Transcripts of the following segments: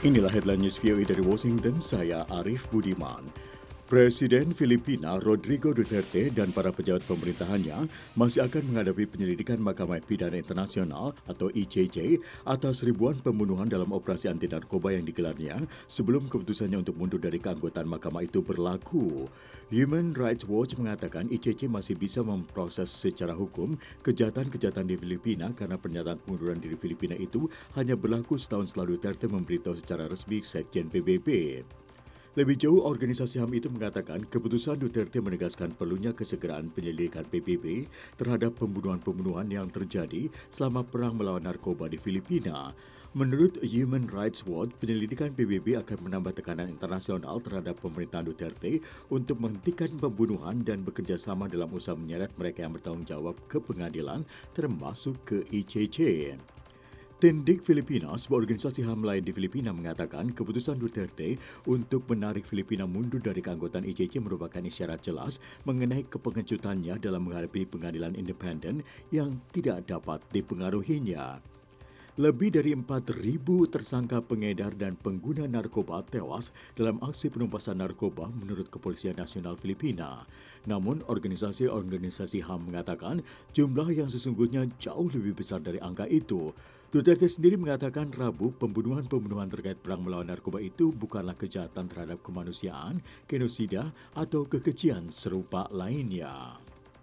Inilah headline news VOA dari Washington, saya Arif Budiman. Presiden Filipina Rodrigo Duterte dan para pejabat pemerintahannya masih akan menghadapi penyelidikan Mahkamah Pidana Internasional atau ICC atas ribuan pembunuhan dalam operasi anti narkoba yang digelarnya sebelum keputusannya untuk mundur dari keanggotaan mahkamah itu berlaku. Human Rights Watch mengatakan ICC masih bisa memproses secara hukum kejahatan-kejahatan di Filipina karena pernyataan pengunduran diri Filipina itu hanya berlaku setahun setelah Duterte memberitahu secara resmi Sekjen PBB. Lebih jauh, organisasi HAM itu mengatakan keputusan Duterte menegaskan perlunya kesegeraan penyelidikan PBB terhadap pembunuhan-pembunuhan yang terjadi selama perang melawan narkoba di Filipina. Menurut Human Rights Watch, penyelidikan PBB akan menambah tekanan internasional terhadap pemerintahan Duterte untuk menghentikan pembunuhan dan bekerja sama dalam usaha menyeret mereka yang bertanggung jawab ke pengadilan, termasuk ke ICC. Tindik Filipina, sebuah organisasi HAM lain di Filipina, mengatakan keputusan Duterte untuk menarik Filipina mundur dari keanggotaan ICC merupakan isyarat jelas mengenai kepengecutannya dalam menghadapi pengadilan independen yang tidak dapat dipengaruhinya. Lebih dari 4.000 tersangka pengedar dan pengguna narkoba tewas dalam aksi penumpasan narkoba menurut Kepolisian Nasional Filipina. Namun, organisasi-organisasi HAM mengatakan jumlah yang sesungguhnya jauh lebih besar dari angka itu. Duterte sendiri mengatakan Rabu pembunuhan-pembunuhan terkait perang melawan narkoba itu bukanlah kejahatan terhadap kemanusiaan, genosida, atau kekejian serupa lainnya.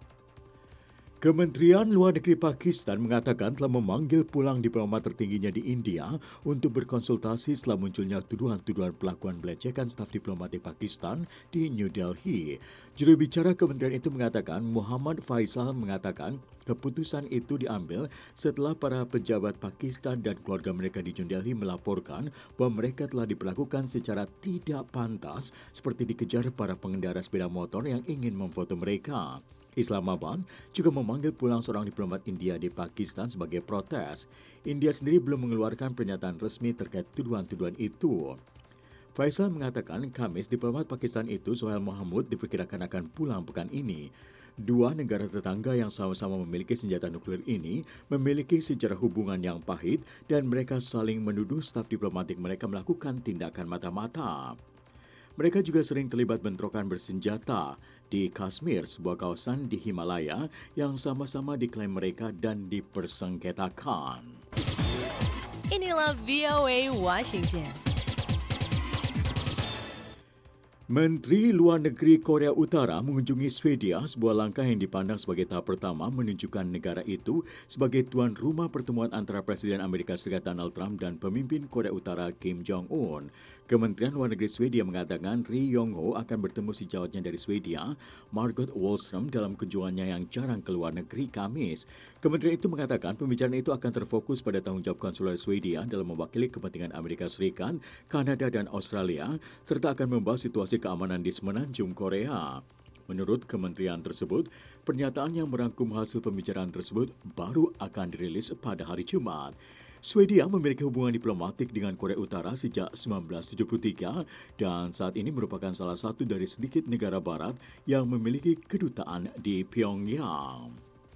Kementerian Luar Negeri Pakistan mengatakan telah memanggil pulang diplomat tertingginya di India untuk berkonsultasi setelah munculnya tuduhan-tuduhan pelakuan melecehkan staf diplomatik Pakistan di New Delhi. Juru bicara kementerian itu mengatakan Muhammad Faisal mengatakan keputusan itu diambil setelah para pejabat Pakistan dan keluarga mereka di New Delhi melaporkan bahwa mereka telah diperlakukan secara tidak pantas seperti dikejar para pengendara sepeda motor yang ingin memfoto mereka. Islamabad juga memanggil pulang seorang diplomat India di Pakistan sebagai protes. India sendiri belum mengeluarkan pernyataan resmi terkait tuduhan-tuduhan itu. Faisal mengatakan Kamis diplomat Pakistan itu Sohail Mohamud diperkirakan akan pulang pekan ini. Dua negara tetangga yang sama-sama memiliki senjata nuklir ini memiliki sejarah hubungan yang pahit dan mereka saling menuduh staf diplomatik mereka melakukan tindakan mata-mata. Mereka juga sering terlibat bentrokan bersenjata di Kashmir, sebuah kawasan di Himalaya yang sama-sama diklaim mereka dan dipersengketakan. Inilah VOA Washington. Menteri Luar Negeri Korea Utara mengunjungi Swedia, sebuah langkah yang dipandang sebagai tahap pertama menunjukkan negara itu sebagai tuan rumah pertemuan antara Presiden Amerika Serikat Donald Trump dan pemimpin Korea Utara Kim Jong-un. Kementerian Luar Negeri Swedia mengatakan Ri Yong-ho akan bertemu sejawatnya dari Swedia, Margot Wallström, dalam kunjungannya yang jarang ke luar negeri Kamis. Kementerian itu mengatakan pembicaraan itu akan terfokus pada tanggung jawab konsuler Swedia dalam mewakili kepentingan Amerika Serikat, Kanada, dan Australia, serta akan membahas situasi keamanan di semenanjung Korea. Menurut kementerian tersebut, pernyataan yang merangkum hasil pembicaraan tersebut baru akan dirilis pada hari Jumat. Swedia memiliki hubungan diplomatik dengan Korea Utara sejak 1973 dan saat ini merupakan salah satu dari sedikit negara barat yang memiliki kedutaan di Pyongyang.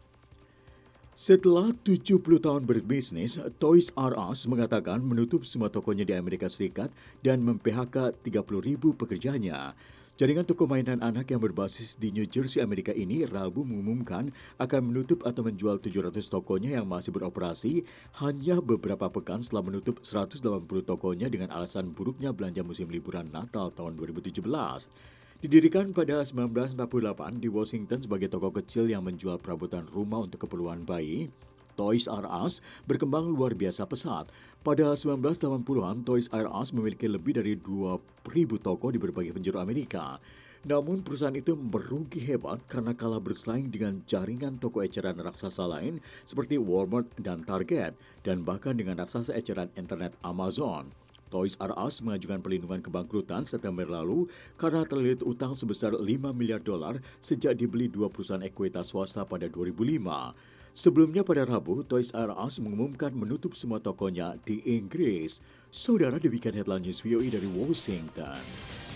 Setelah 70 tahun berbisnis, Toys R Us mengatakan menutup semua tokonya di Amerika Serikat dan mem-PHK 30.000 pekerjanya. Jaringan toko mainan anak yang berbasis di New Jersey, Amerika ini Rabu mengumumkan akan menutup atau menjual 700 tokonya yang masih beroperasi hanya beberapa pekan setelah menutup 180 tokonya dengan alasan buruknya belanja musim liburan Natal tahun 2017. Didirikan pada 1948 di Washington sebagai toko kecil yang menjual perabotan rumah untuk keperluan bayi, Toys R Us berkembang luar biasa pesat. Pada 1980-an, Toys R Us memiliki lebih dari 2.000 toko di berbagai penjuru Amerika. Namun perusahaan itu merugi hebat karena kalah bersaing dengan jaringan toko eceran raksasa lain seperti Walmart dan Target, dan bahkan dengan raksasa eceran internet Amazon. Toys R Us mengajukan perlindungan kebangkrutan September lalu karena terlilit utang sebesar $5 miliar sejak dibeli dua perusahaan ekuitas swasta pada 2005. Sebelumnya pada Rabu, Toys R Us mengumumkan menutup semua tokonya di Inggris. Saudara, demikian headline news VOA dari Washington.